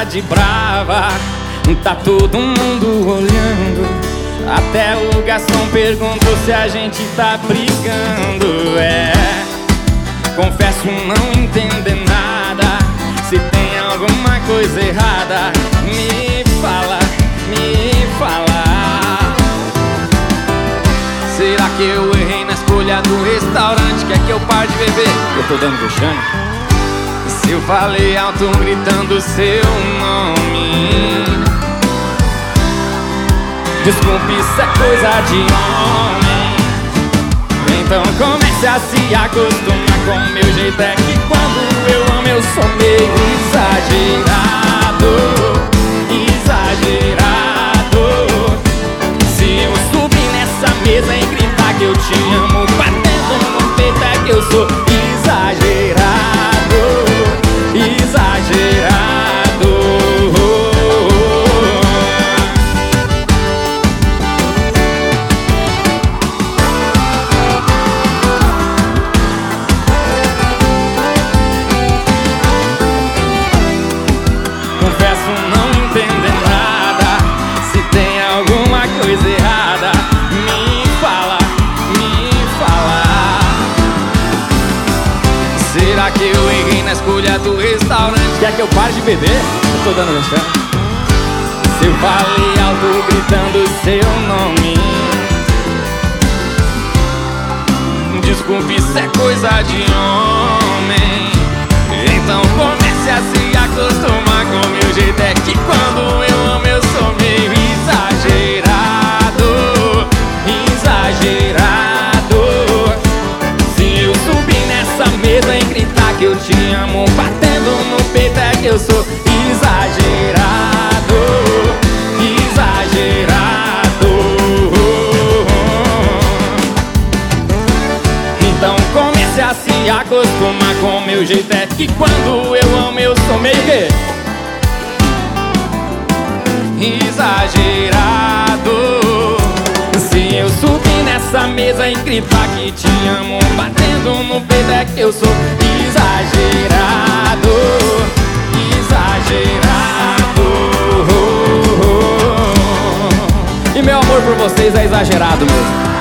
de brava, tá todo mundo olhando. Até o garçom perguntou se a gente tá brigando. Confesso não entender nada. Se tem alguma coisa errada, me fala, me fala. Será que eu errei na escolha do restaurante? Quer que eu pare de beber? Eu tô dando vexame. Se eu falei alto gritando seu nome, desculpe, isso é coisa de homem. Então comece a se acostumar com o meu jeito. É que quando eu amo eu sou meio exagerado. Exagerado. Se eu subir nessa mesa e gritar que eu te amo, batendo no peito, é que eu sou exagerado. Exagerado. Confesso não entender nada. Se tem alguma coisa errada, me fala, me fala. Será que eu errei na escolha do restaurante? Quer que eu pare de beber? Eu tô dando vexame. Se eu falei alto gritando seu nome, desculpe, isso é coisa de homem. Então comece a se acostumar com o meu jeito. É que quando eu amo eu sou meio exagerado. Exagerado. Se eu subir nessa mesa e gritar que eu te amo, batendo no peito, é que eu sou exagerado. Exagerado. Então comece a se acostumar com o meu jeito. É que quando eu amo eu sou meio que exagerado. Se eu subir nessa mesa e gritar que te amo, batendo no peito, é que eu sou exagerado. Exagerado. E meu amor por vocês é exagerado mesmo.